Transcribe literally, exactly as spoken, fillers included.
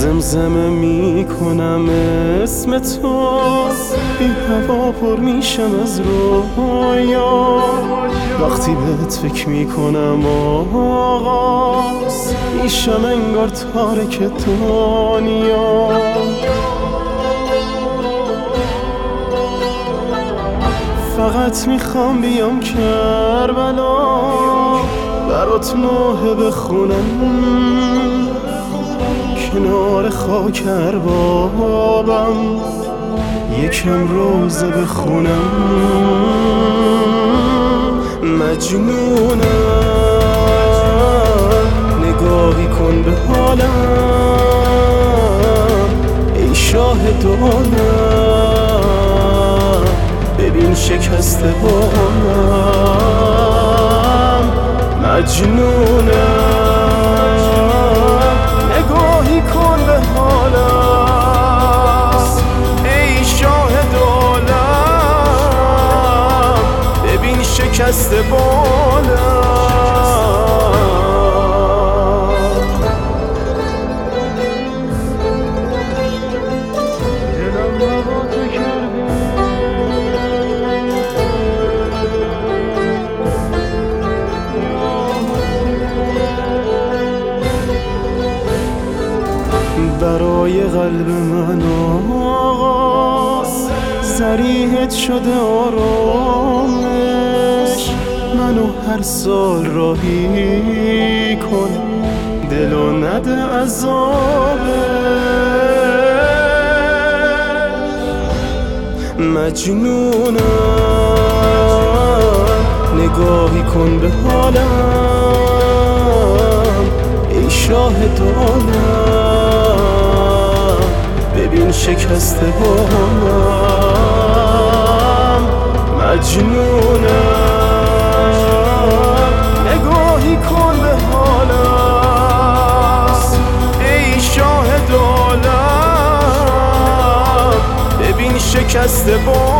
زمزمه میکنم اسم تو، این هوا پر میشم از رویا. وقتی بهت فکر میکنم آقا، میشم انگار تارک دنیا. فقط میخوام بیام کربلا، برات نوحه بخونم کنار خاک اربابم، یکم روزه بخونم. مجنونم، نگاهی کن به حالم، ای شاهد عالم، ببین شکست بالم. مجنونم، نگاهی کن به حالم، ای شاهد عالم، ببین شکست بالم. برای قلب من آقا، صریحت شده آرامش. منو هر سال راهی کن، دلو نده عذابش. مجنونم، نگاهی کن به حالم، ای شاهد عالم، ببین شکست بالم. مجنونم، نگاهی کن به حالم، ای شاهد عالم، ببین شکست بالم.